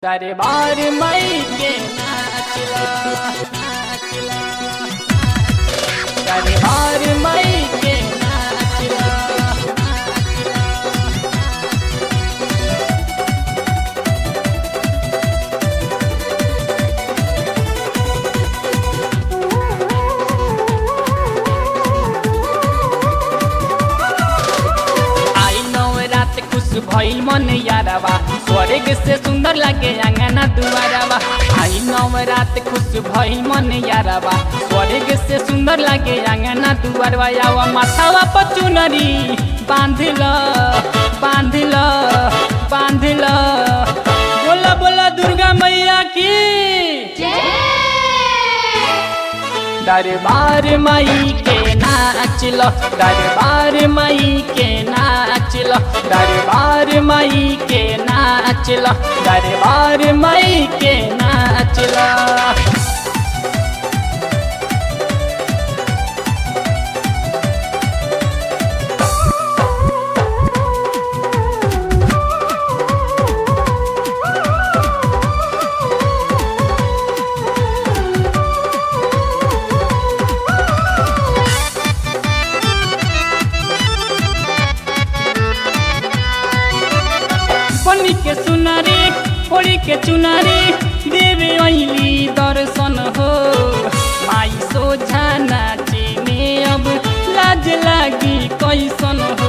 दरबार मई के नाचला नाचला दरबार मई के नाचला आई नवरात खुश भइल मन यारवा स्वर्ग से सुंदर लगे अंगना दुआरवा। आई नवरात खुश भइल मन यारवा स्वर्ग से सुंदर लगे अंगना दुआरवा। आवा माथावा पर चुनरी बांधल बांधल बांधल बोला बोला दुर्गा मैया की दरबार मई के नाचलो दरबार मई के नाचलो दरबार मई के नाचलो दरबार मई के नाचलो। बनी के सुनारी फोड़ी के चुनारी देवे अली दर्शन हो। माई सोझा नाची में अब लाज लागी कैसन हो।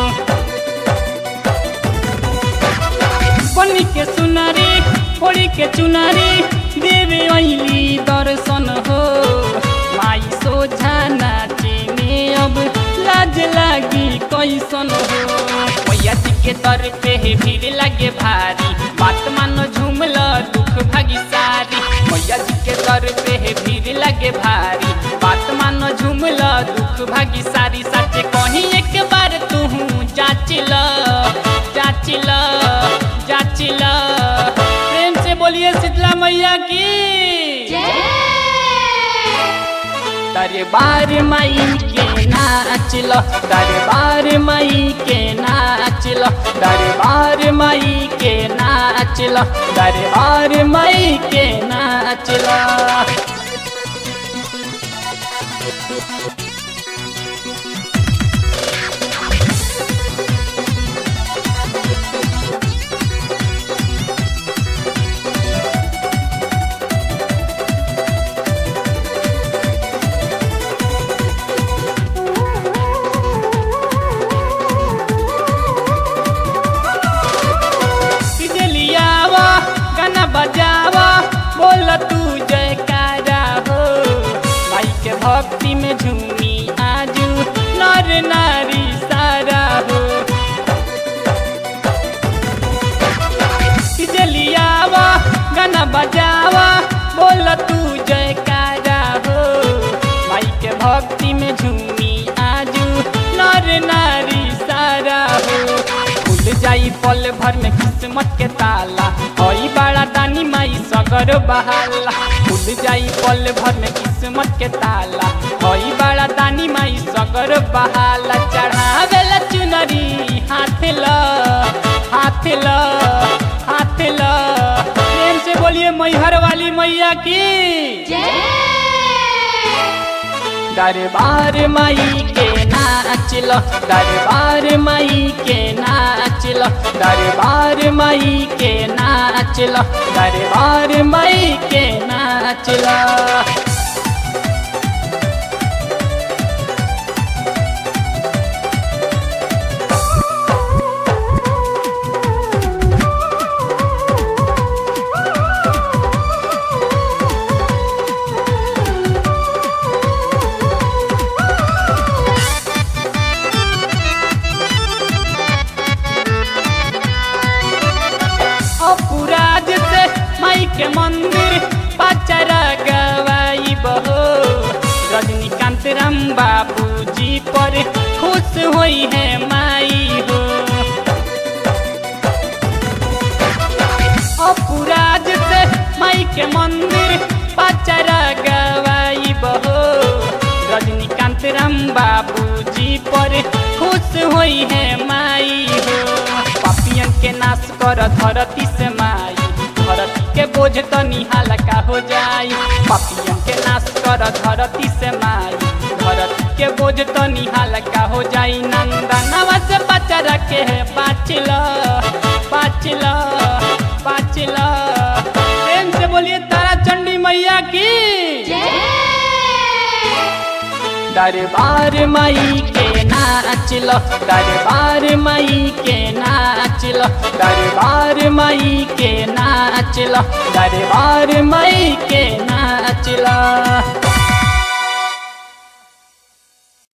बनी के सुनारी फोड़ी के चुनारी देवे अली दर्शन हो। माई सोझा नाची में अब लाज लागी कैसन हो। मैया जी के दर पे भीड़ लगे भारी बात मानो झूमल दुख भागी सारी। मैया जी के दर पे भीड़ लगे भारी बात मानो झूमल दुख भागी सारी। सच कहीं एक बार तू जाचिल जाचिल जाचिल प्रेम से बोलिए शीतला मैया की दरबार मई के नाचलो दरबार मई के नाचलो दरबार मई के नाचलो दरबार मई के नाचलो। बजावा बोल तू जयकारा हो। माई के भक्ति में झूमी आजू नर नारी सारा हो। जलियावा गाना बजावा बोल तू जयकारा हो। माई के भक्ति में झूमी आजू नर नारी सारा हो। खुल जाई पल भर में किस्मत के ताला हई बड़ा दानी माई सगर बहाला। खुल जाई पल भर में किस्मत के ताला हई बड़ा दानी माई सगर बहाला। चढ़ावेला चुनरी हाथ ल हाथ ल हाथ ल प्रेम से बोलिए मैहर वाली मैया की दरबार मई के नाचलो दरबार मई के नाचलो दरबार मई के नाचलो दरबार मई के नाचलो। पुराज से माई के मंदिर पचरा गवाई बहो। रजनीकांत राम बाबू जी पर खुश हुई है माई हो। पुराज से माई के मंदिर पचरा गवाई बहो। रजनीकांत राम बाबू जी पर खुश हुई है माई हो। पापियन के नाश कर धरती से माई, धरती के बोझ तनी हल्का हो जाई। पापियन के नाश कर धरती से माई, धरती के बोझ तनी हल्का हो जाई। नंदनवा से बचा के है पाचिल पाचिल पाचिल। प्रेम से बोलिए तारा चंडी मैया की। दरबार माई के नाचिल, दरबार माई के नाचिल, दरबार माई के नाचिल, दरबार माई के नाचिल।